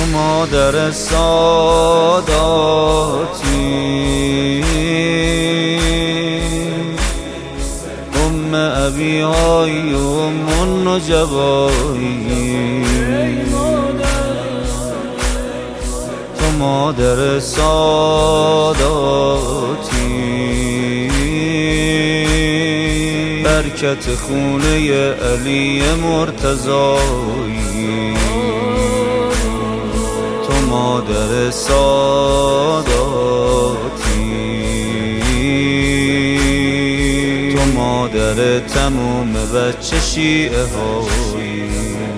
مادر ساداتی، ام ابی‌های و ام النجبایی، تو مادر ساداتی، برکت خونه علی مرتضایی، تو مادر ساداتی، تو مادر تموم بچه شیعه هایی،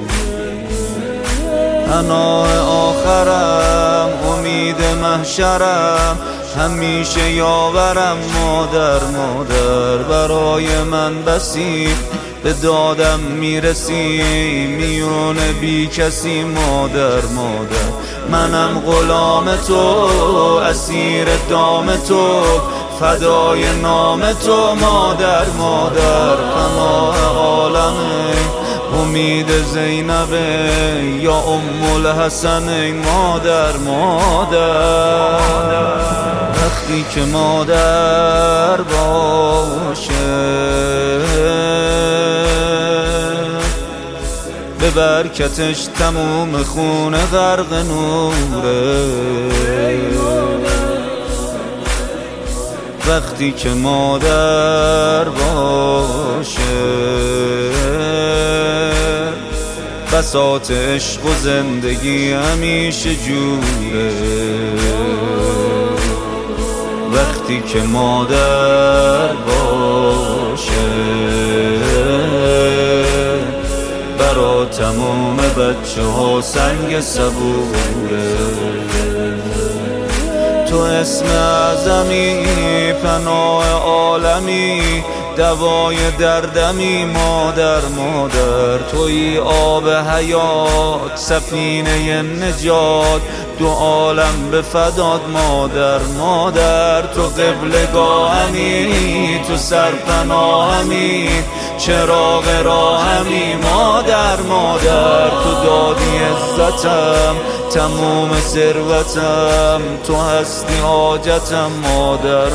حنای آخرم امید محشرم، همیشه یاورم مادر مادر، برای من بسی به دادم میرسی، میون بی کسی مادر مادر، منم غلام تو اسیر دام تو، فدای نام تو مادر مادر، پناه عالمه امید زینبه یا ام الحسن مادر مادر، وقتی که مادر باشه به برکتش تموم خونه غرق نوره، وقتی که مادر باشه بساط عشق و زندگی همیشه جوره، وقتی که مادر باشه برا تمام بچه ها سنگ صبوره، تو اسم اعظمی پناه عالمی، دوای دردمی مادر مادر، توی آب حیات سفینه نجات، دو عالم به فداد مادر مادر، تو قبلگاهمی تو سرپناهمی، چراغ راهمی مادر مادر، تو دادی عزتم تموم ثروتم، تو هستی حاجتم مادر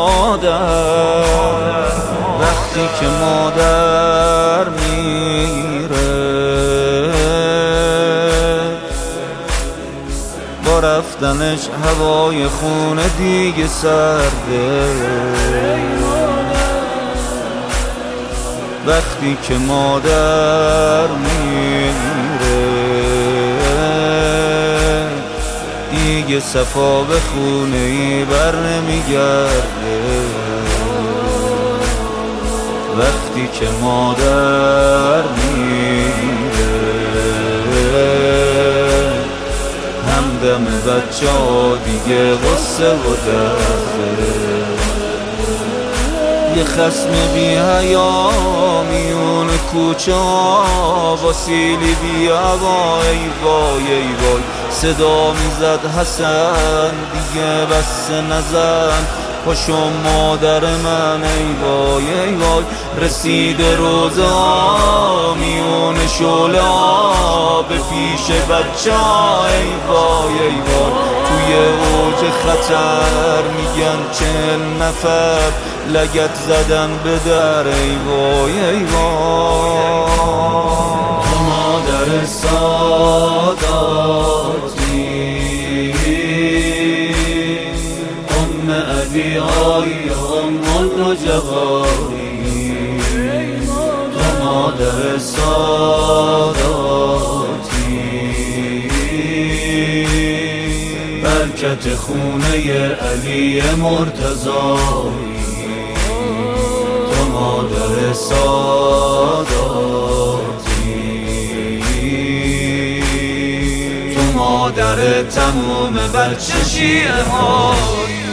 مادر، وقتی که مادر میره با رفتنش هوای خونه دیگه سرده، وقتی که مادر میره دیگه صفا به خونه ای بر نمیگرده، وقتی که مادر میره همدم بچه ها دیگه غصه و درده، یه خصم بی حیا میون کوچه ها با سیلی بی هوا، ای وای ای وای صدا میزد حسن دیگه بس نزن، پاشو مادر من ای وای ای وای، رسید روزه ها میون شعله ها به پیش بچه ها، ای وای ای وای توی اوج خطر میگن 40 نفر لگد زدن به در، ای وای ای وای، تو مادر ساداتی، ام ابی‌های و ام النجبایی، تو مادر ساداتی، برکت خونه علی مرتضایی، تو مادر ساداتی، تو مادر تموم بچه شیعه های.